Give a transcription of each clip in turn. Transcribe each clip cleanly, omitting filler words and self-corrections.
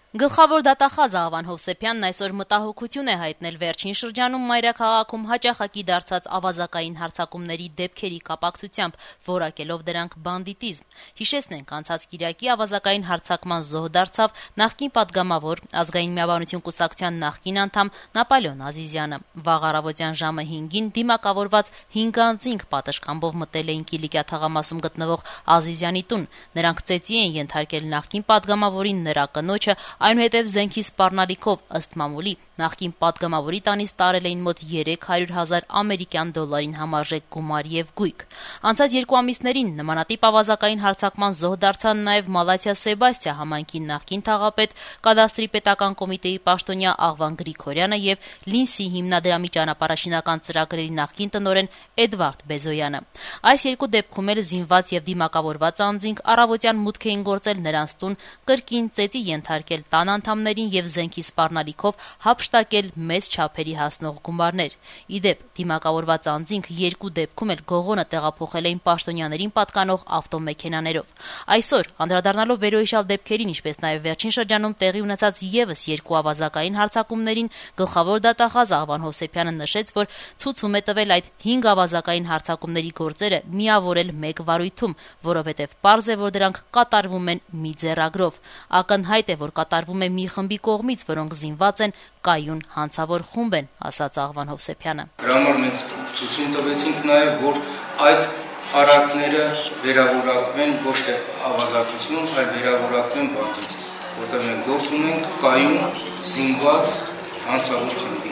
Գլխավոր դատախազ Աղվան Հովսեփյանն այսօր մտահոգություն է հայտնել վերջին շրջանում մայրաքաղաքում հաճախակի դարձած ավազակային հարձակումների դեպքերի կապակցությամբ, որակելով դրանք բանդիտիզմ։ Հիշեցնենք, անցած կիրակի ավազակային հարձակման զոհ դարձավ նախկին падգամավոր Ազգային միաբանություն կուսակցության նախկին անդամ Նապոլեոն Ազիզյանը։ Վաղ առավոտյան ժամը 5-ին դիմակավորված 5 անձինք պատշգամբով մտել էին Կիլիկա թաղամասում գտնվող Ազիզյանի տուն։ Նրանք ծեծի են ենթարկել նախկին падգամավորին, նրա կնոջը, այնուհետև զենքի սպառնալիքով ըստ մամուլի նախկին падգամավորի տանից տարել էին մոտ 300,000 ամերիկյան դոլարին համարժեք գումար եւ գույք։ Անցած 2 ամիսներին նմանատիպ ավազակային հարձակման զոհ դարձան նաեւ Մալաթիա Սեբաստիա համայնքի նախկին թաղապետ, կադաստրի պետական կոմիտեի պաշտոնյա Աղվան Գրիգորյանը եւ Լինսի հիմնադրամի ճանապարհաշինական ծրագրերի նախկին տնօրեն Էդվարդ Բեզոյանը։ Այս 2 դեպքում էլ զինված եւ դիմակավորված անձինք առավոտյան մուտք էին գործել նրանց տուն, կրկին ծեծի ենթարկել տան անդամներին եւ զենքի սպառնալիքով հափշտակել մեծ չափերի հասնող գումարներ։ Իդեպ դիմակավորված անձինք 2 դեպքում էլ գողոնը տեղափոխել էին պաշտոնյաներին պատկանող ավտոմեքենաներով։ Այսօր, անդրադառնալով վերոհիշյալ դեպքերին, ինչպես նաեւ վերջին շրջանում տեղի ունեցած եւս 2 ավազակային հարձակումներին, գլխավոր դատախազ Աղվան Հովսեփյանը նշեց, որ ցույցում է տվել այդ 5 ավազակային հարձակումների գործերը միավորել մեկ վարույթում, որովհետեւ պարզ է, որ դրանք կատարվում են մի ձեռագրով։ Ակնհայտ է, որ կատարվում է մի խմբի կողմից, որոնք զինված են, կայուն հանցավոր խումբ են, ասաց Աղվան Հովսեփյանը։ Դրա համար մենք ցույց տվեցինք նաև, որ այդ արարքները վերավորակվեն ոչ թե ավազակություն, այլ վերավորակվեն բանդիտիզմ, որտեղ մենք գործ ունենք կայուն զինված հանցավոր խմբի։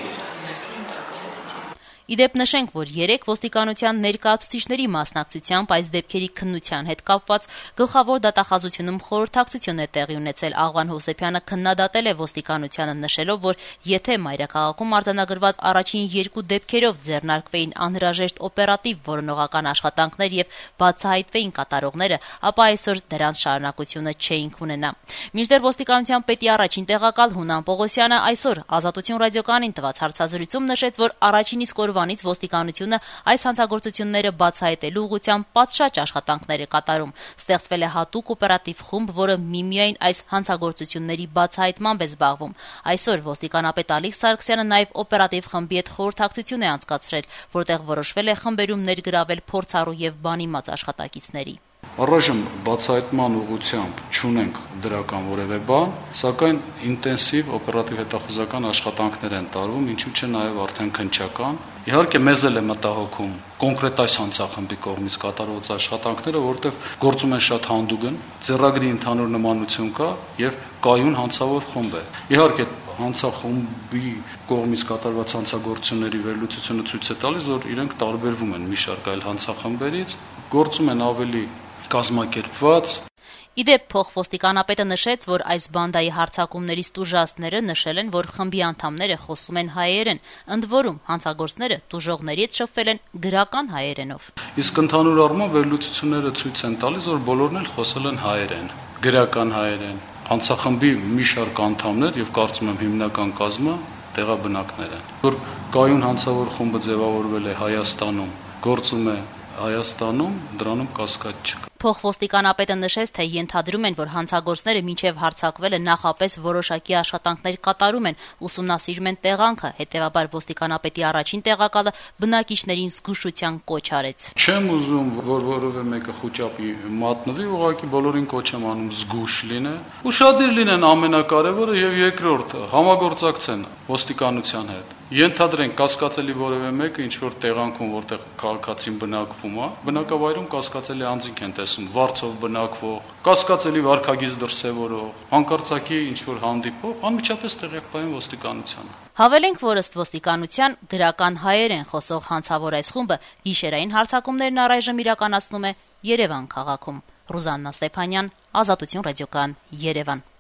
Իդեպ նշենք, որ 3 ոստիկանության ներկայացուցիչների մասնակցությամբ այս դեպքերի քննության հետ կապված գլխավոր դատախազությունում խորհրդակցություն է տեղի ունեցել։ Աղվան Հովսեփյանը քննադատել է ոստիկանությանը, նշելով, որ եթե մայրաքաղաքում արձանագրված առաջին 2 դեպքերով ձեռնարկվեին անհրաժեշտ օպերատիվ որոնողական աշխատանքներ եւ բացահայտվեին կատարողները, ապա այսօր դրանց շարունակությունը չէինք ունենա։ Մինչդեռ ոստիկանության պետի առաջին տեղակալ Հունան Պողոսյանը այսօր Ազատություն ռադիոկայանին տված հարցազրույցում նշեց, որ առաջին իսկ օրվանից ոստիկանությունը այս հանցագործությունները բացահայտելու ուղղությամբ պատշաճ աշխատանքներ է կատարում։ Ստեղծվել է հատուկ օպերատիվ խումբ, որը միմիայն այս հանցագործությունների բացահայտմամբ է զբաղվում։ Այսօր ոստիկանապետ Ալիկ Սարգսյանը նաև օպերատիվ խմբի հետ խորհրդակցություն է անցկացրել, որտեղ որոշվել է խմբերում ներգրավել փորձառու եւ բանիմաց աշխատակիցների։ Առայժմ բացահայտման ուղղությամբ չունենք դրական որևէ բան, սակայն ինտենսիվ օպերատիվ հետախուզական աշխատանքներ են տարվում, ինչու՞ չէ նաև արդեն քննչական։ Իհարկե մեզ էլ է մտահոգում կոնկրետ այս հանցախմբի կողմից կատարված աշխատանքները, որտեղ գործում են շատ հանդուգն, ձեռագրի ընդհանուր նմանություն կա եւ կայուն հանցավոր խումբ է։ Իհարկե հանցախմբի կողմից կատարված հանցագործությունների վերլուծությունը ցույց է տալիս, որ իրենք տարբերվում են մի շարք այլ հանցախմբերից, գործում են ավելի կազմակերպված։ Իդեպ փոխոստիկանապետը նշեց, որ այս բանդայի հարձակումներից տուժածները նշել են, որ խմբի անդամները խոսում են հայերեն, ընդ որում հանցագործները տուժողների հետ շփվել են գրական հայերենով։ Իսկ ընդհանուր առմամբ վերլուծությունները ցույց են տալիս, որ բոլորն էլ խոսել են հայերեն, գրական հայերեն։ Հանցախմբի մի շարք անդամներ եւ կարծում եմ հիմնական կազմը տեղաբնակներ են։ Որ կայուն հանցավոր խումբը ձևավորվել է Հայաստանում, գործում է Հայաստանում, դրանում կասկած չկա։ Փոխոստիկանապետը նշեց, թե ենթադրում են, որ հանցագործները մինչև հարձակվելը նախապես որոշակի աշխատանքներ կատարում են, ուսումնասիրում են տեղանքը, հետևաբար ոստիկանապետի առաջին տեղակալը բնակիչներին զգուշության կոչ արեց։ Չեմ ուզում, որ որևէ մեկը խոճապի մատնվի, ուղղակի բոլորին կոչ եմ անում զգուշ լինել, ուշադիր լինեն ամենակարևորը եւ երկրորդը համագործակցեն ոստիկանության հետ։ Ենթադրենք կասկածելի որևէ մեկը ինչ որ տեղանքում, որտեղ քաղաքացին բնակվում է, բնակավայրում կասկածելի անձինք են տեսում, վարձով բնակվող, կասկածելի վարքագիծ դրսևորող, հանկարծակի ինչ որ հանդիպող, անմիջապես տեղյակ պահեն ոստիկանությանը։ Հավելենք, որ ըստ ոստիկանության գրական հայերեն խոսող հանցավոր այս խումբը գիշերային հարձակումներն առայժմ իրականացնում է Երևան քաղաքում։ Ռուզաննա Ստեփանյան, Ազատություն ռադիոկայան, Երևան։